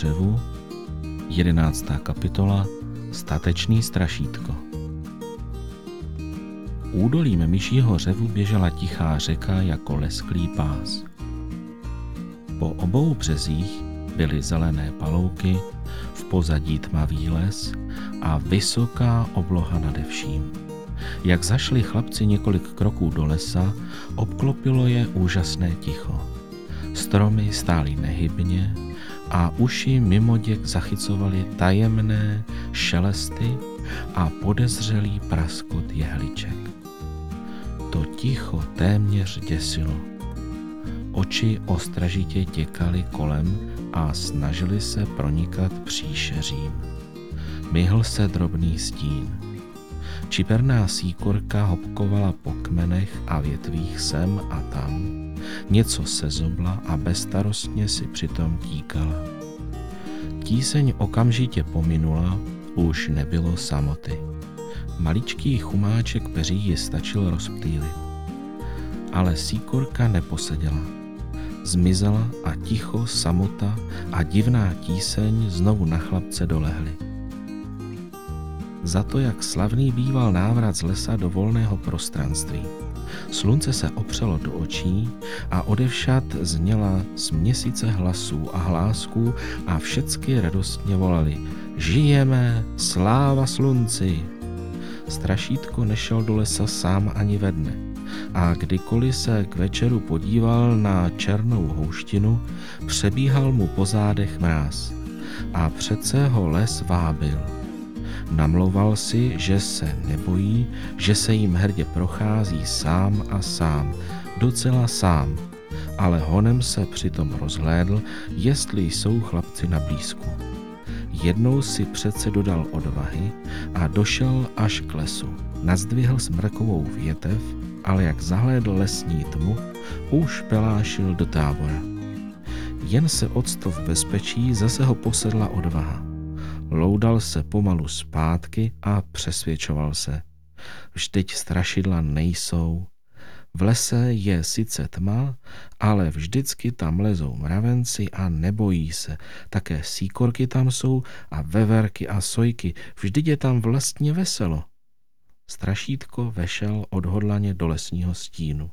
řevu, 11. kapitola, Statečný Strašítko. Údolím Myšího řevu běžela tichá řeka jako lesklý pás. Po obou březích byly zelené palouky, v pozadí tmavý les a vysoká obloha nade vším. Jak zašli chlapci několik kroků do lesa, obklopilo je úžasné ticho. Stromy stály nehybně a uši mimoděk zachycovaly tajemné šelesty a podezřelý praskot jehliček. To ticho téměř děsilo. Oči ostražitě těkaly kolem a snažili se pronikat příšeřím. Myhl se drobný stín. Čiperná síkorka hopkovala po kmenech a větvích sem a tam, něco se zobla a bezstarostně si přitom tíkala. Tíseň okamžitě pominula, už nebylo samoty. Maličký chumáček peří ji stačil rozptýlit. Ale síkorka neposeděla. Zmizela a ticho, samota a divná tíseň znovu na chlapce dolehly. Za to, jak slavný býval návrat z lesa do volného prostranství. Slunce se opřelo do očí a odevšad zněla směsice hlasů a hlásků a všecky radostně volali: Žijeme, sláva slunci! Strašítko nešel do lesa sám ani ve dne a kdykoliv se k večeru podíval na černou houštinu, přebíhal mu po zádech mráz. A přece ho les vábil. Namlouval si, že se nebojí, že se jim hrdě prochází sám a sám, docela sám, ale honem se přitom rozhlédl, jestli jsou chlapci na blízku. Jednou si přece dodal odvahy a došel až k lesu. Nazdvihl smrkovou větev, ale jak zahlédl lesní tmu, už pelášil do tábora. Jen se octl v bezpečí, zase ho posedla odvaha. Loudal se pomalu zpátky a přesvědčoval se. Vždyť strašidla nejsou. V lese je sice tma, ale vždycky tam lezou mravenci a nebojí se. Také síkorky tam jsou a veverky a sojky. Vždyť je tam vlastně veselo. Strašítko vešel odhodlaně do lesního stínu.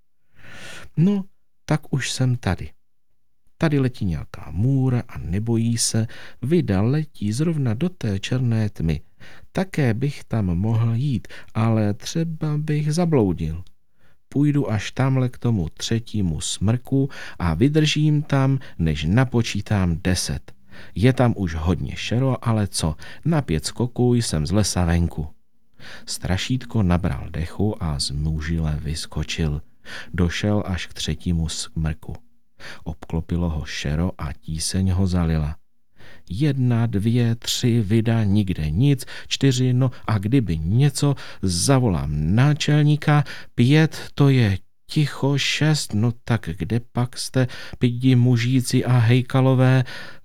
No, tak už jsem tady. Tady letí nějaká můra a nebojí se, vida letí zrovna do té černé tmy. Také bych tam mohl jít, ale třeba bych zabloudil. Půjdu až tamhle k tomu třetímu smrku a vydržím tam, než napočítám 10. Je tam už hodně šero, ale co, na 5 skoků jsem z lesa venku. Strašítko nabral dechu a zmužile vyskočil. Došel až k třetímu smrku. Obklopilo ho šero a tíseň ho zalila. 1, 2, 3, vida, nikde nic, 4, no a kdyby něco, zavolám náčelníka, 5, to je ticho, 6, no tak kde pak jste, pidi mužíci a hejkalové,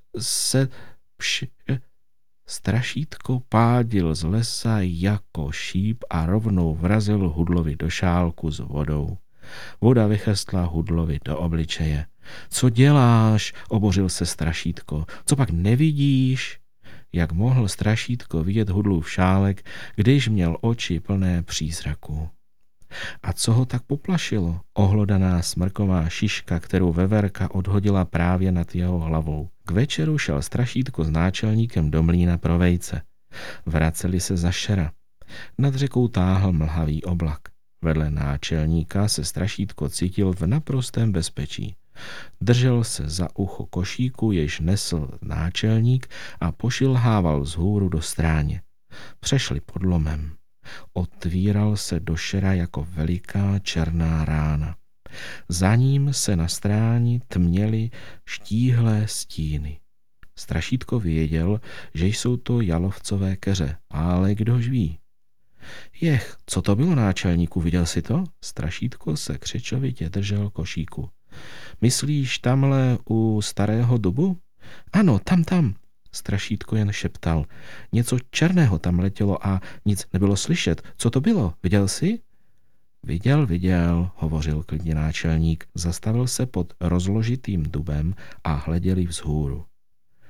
Strašítko pádil z lesa jako šíp a rovnou vrazil Hudlovi do šálku s vodou. Voda vychrstla Hudlovi do obličeje. Co děláš? Obořil se Strašítko. Co pak nevidíš? Jak mohl Strašítko vidět Hudlův šálek, když měl oči plné přízraku? A co ho tak poplašilo? Ohlodaná smrková šiška, kterou veverka odhodila právě nad jeho hlavou. K večeru šel Strašítko s náčelníkem do mlýna pro vejce. Vraceli se za šera. Nad řekou táhl mlhavý oblak. Vedle náčelníka se Strašítko cítil v naprostém bezpečí. Držel se za ucho košíku, jež nesl náčelník a pošilhával vzhůru do stráně. Přešli pod lomem. Otvíral se do šera jako veliká černá rána. Za ním se na stráni tměly štíhlé stíny. Strašítko věděl, že jsou to jalovcové keře, ale kdož ví. Jech, co to bylo, náčelníku, viděl jsi to? Strašítko se křečovitě držel košíku. Myslíš tamhle u starého dubu? Ano, tam. Strašítko jen šeptal. Něco černého tam letělo a nic nebylo slyšet. Co to bylo? Viděl jsi? Viděl, hovořil klidně náčelník. Zastavil se pod rozložitým dubem a hleděl jí vzhůru.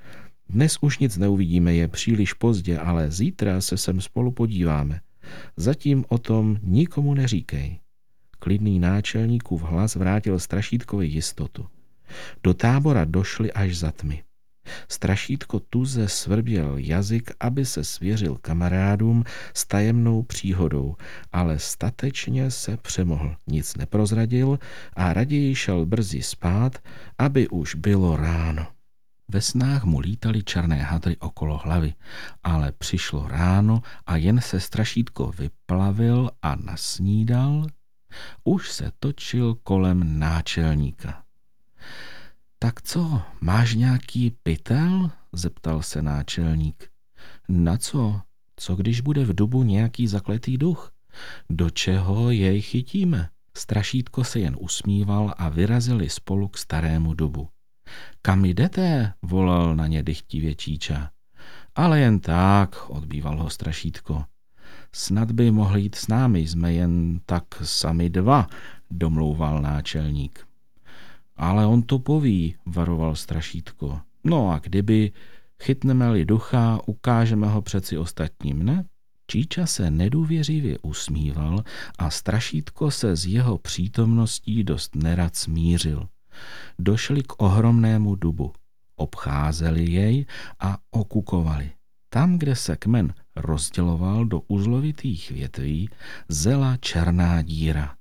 Dnes už nic neuvidíme, je příliš pozdě, ale zítra se sem spolu podíváme. Zatím o tom nikomu neříkej. Klidný náčelníkův hlas vrátil Strašítkovi jistotu. Do tábora došli až za tmy. Strašítko tuze svrběl jazyk, aby se svěřil kamarádům s tajemnou příhodou, ale statečně se přemohl, nic neprozradil a raději šel brzy spát, aby už bylo ráno. Ve snách mu lítaly černé hadry okolo hlavy, ale přišlo ráno a jen se Strašítko vyplavil a nasnídal, už se točil kolem náčelníka. Tak co, máš nějaký pytel? Zeptal se náčelník. Na co? Co když bude v dubu nějaký zakletý duch? Do čeho jej chytíme? Strašítko se jen usmíval a vyrazili spolu k starému dubu. Kam jdete? Volal na ně dychtivě Číča. Ale jen tak, odbýval ho Strašítko. Snad by mohl jít s námi, jsme jen tak sami dva, domlouval náčelník. Ale on to poví, varoval Strašítko. No a kdyby, chytneme-li ducha, ukážeme ho přeci ostatním, ne? Číča se nedůvěřivě usmíval a Strašítko se z jeho přítomností dost nerad smířil. Došli k ohromnému dubu, obcházeli jej a okukovali. Tam, kde se kmen rozděloval do uzlovitých větví, zela černá díra.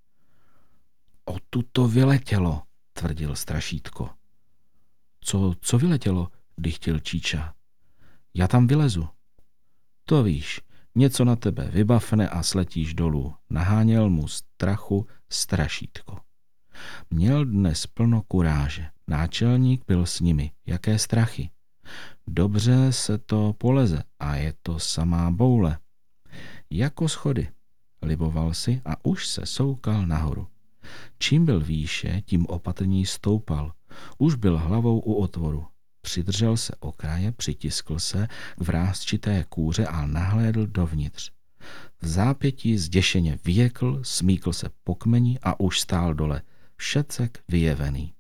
Odtud to vyletělo, tvrdil Strašítko. Co vyletělo? Dychtil Číča. Já tam vylezu. To víš, něco na tebe vybafne a sletíš dolů, naháněl mu strachu Strašítko. Měl dnes plno kuráže. Náčelník byl s nimi. Jaké strachy? Dobře se to poleze a je to samá boule. Jako schody. Liboval si a už se soukal nahoru. Čím byl výše, tím opatrněji stoupal. Už byl hlavou u otvoru. Přidržel se okraje, přitiskl se k vrásčité kůře a nahlédl dovnitř. V zápětí zděšeně vyjekl, smíkl se po kmeni a už stál dole, všecek vyjevený.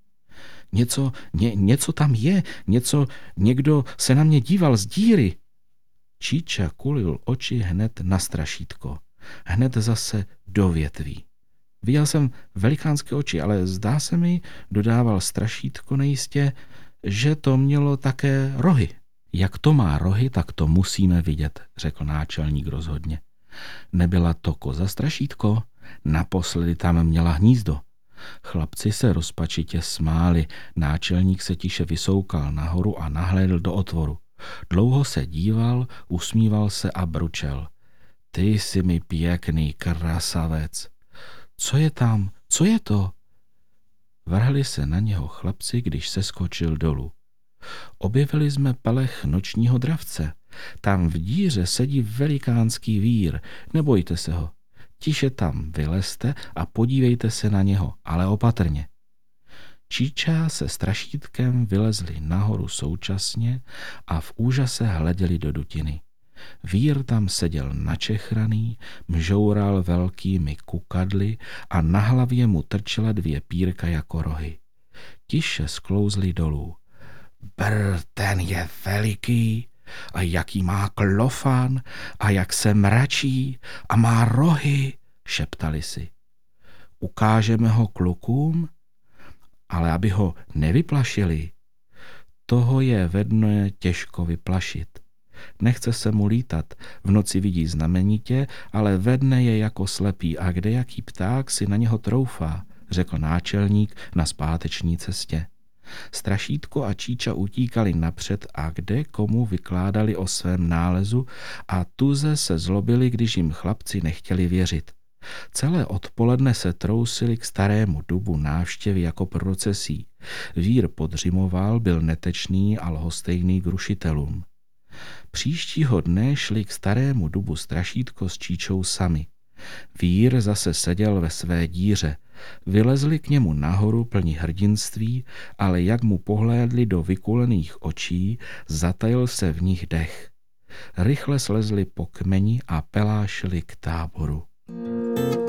Něco tam je, někdo se na mě díval z díry. Číča kulil oči hned na Strašítko, hned zase do větví. Viděl jsem velikánské oči, ale zdá se mi, dodával Strašítko nejistě, že to mělo také rohy. Jak to má rohy, tak to musíme vidět, řekl náčelník rozhodně. Nebyla to koza, Strašítko? Naposledy tam měla hnízdo. Chlapci se rozpačitě smáli, náčelník se tiše vysoukal nahoru a nahlédl do otvoru. Dlouho se díval, usmíval se a bručel. Ty jsi mi pěkný krasavec. Co je tam? Co je to? Vrhli se na něho chlapci, když se skočil dolů. Objevili jsme pelech nočního dravce. Tam v díře sedí velikánský vír. Nebojte se ho. Tiše tam vylezte a podívejte se na něho, ale opatrně. Číča se Strašítkem vylezli nahoru současně a v úžase hleděli do dutiny. Vír tam seděl načechraný, mžoural velkými kukadly a na hlavě mu trčela 2 pírka jako rohy. Tiše sklouzli dolů. Brr, ten je veliký, a jaký má klofán, a jak se mračí, a má rohy, šeptali si. Ukážeme ho klukům, ale aby ho nevyplašili. Toho je ve dne těžko vyplašit. Nechce se mu lítat, v noci vidí znamenitě, ale ve dne je jako slepý a kdejaký pták si na něho troufá, řekl náčelník na zpáteční cestě. Strašítko a Číča utíkali napřed a kde komu vykládali o svém nálezu a tuze se zlobili, když jim chlapci nechtěli věřit. Celé odpoledne se trousili k starému dubu návštěvy jako procesí. Vír podřimoval, byl netečný a lhostejný k rušitelům. Příštího dne šli k starému dubu Strašítko s Číčou sami. Vír zase seděl ve své díře. Vylezli k němu nahoru plní hrdinství, ale jak mu pohlédli do vykulených očí, zatajil se v nich dech. Rychle slezli po kmeni a pelášili k táboru.